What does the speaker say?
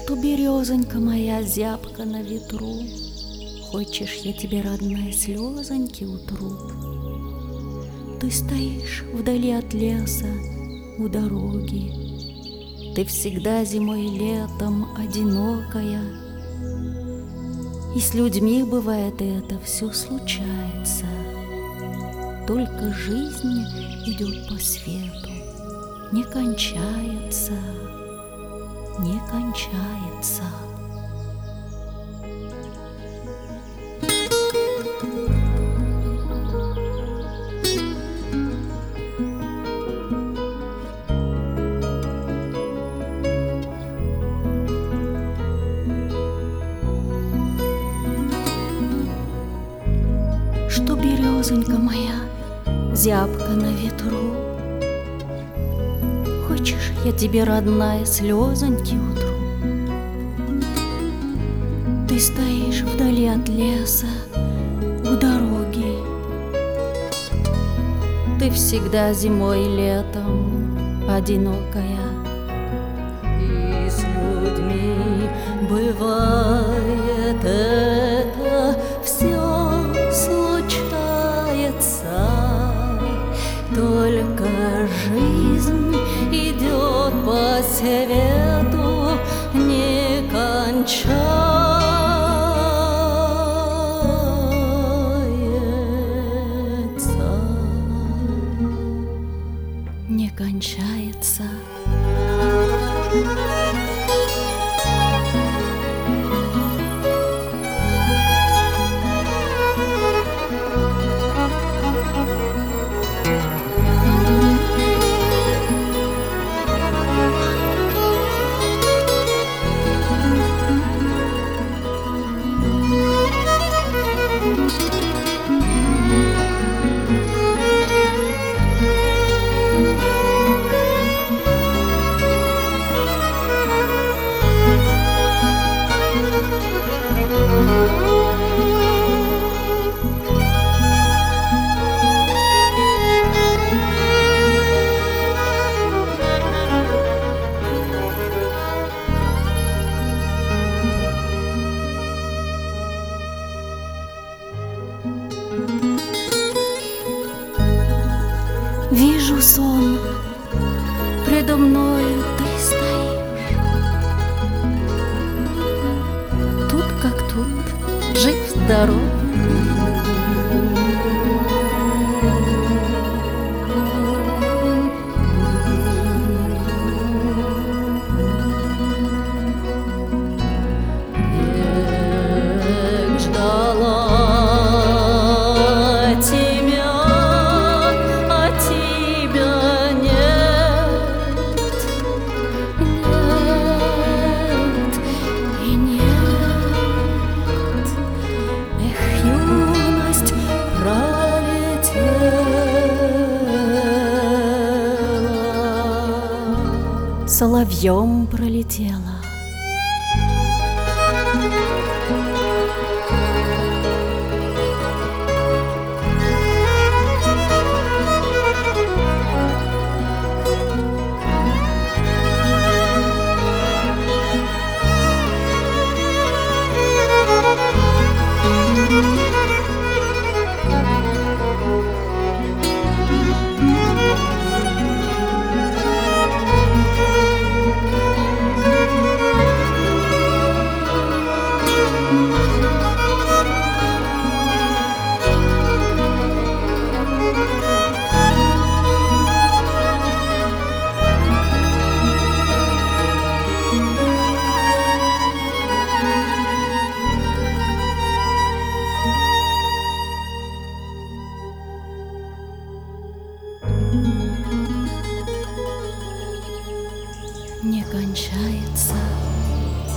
Что, березонька моя, зябка на ветру, хочешь, я тебе, родная, слезоньки утру? Ты стоишь вдали от леса у дороги, ты всегда зимой и летом одинокая, и с людьми бывает это, все случается, только жизнь идет по свету, не кончается, не кончается. Что, березонька моя, зябка на ветру, хочешь, я тебе, родная, слезоньки утру? Ты стоишь вдали от леса у дороги, ты всегда зимой и летом одинокая, и с людьми бывает это, все случается, только жизнь идет по свету, не кончается, не кончается. Вижу сон, предо мною ты стоишь, тут как тут, жив-здоров. Век ждала тебя, а тебя нет, нет и нет. Эх, юность пролетела, соловьем пролетела.